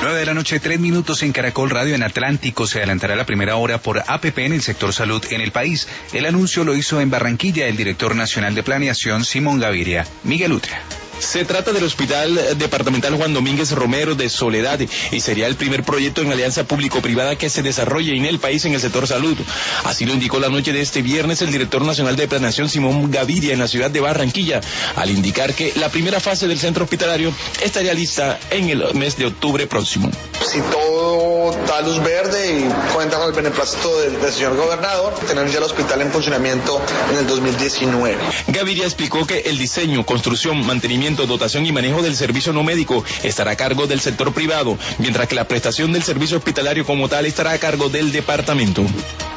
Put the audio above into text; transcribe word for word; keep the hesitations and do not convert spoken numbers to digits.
nueve de la noche, tres minutos en Caracol Radio. En Atlántico se adelantará la primera hora por A P P en el sector salud en el país. El anuncio lo hizo en Barranquilla el director nacional de planeación, Simón Gaviria. Miguel Utria. Se trata del Hospital Departamental Juan Domínguez Romero de Soledad y sería el primer proyecto en alianza público-privada que se desarrolle en el país en el sector salud. Así lo indicó la noche de este viernes el director nacional de planeación, Simón Gaviria, en la ciudad de Barranquilla, al indicar que la primera fase del centro hospitalario estaría lista en el mes de octubre próximo. Si todo da luz verde y cuenta con el beneplácito del, del señor gobernador, tenemos ya el hospital en funcionamiento en el dos mil diecinueve. Gaviria explicó que el diseño, construcción, mantenimiento, dotación y manejo del servicio no médico estará a cargo del sector privado, mientras que la prestación del servicio hospitalario como tal estará a cargo del departamento.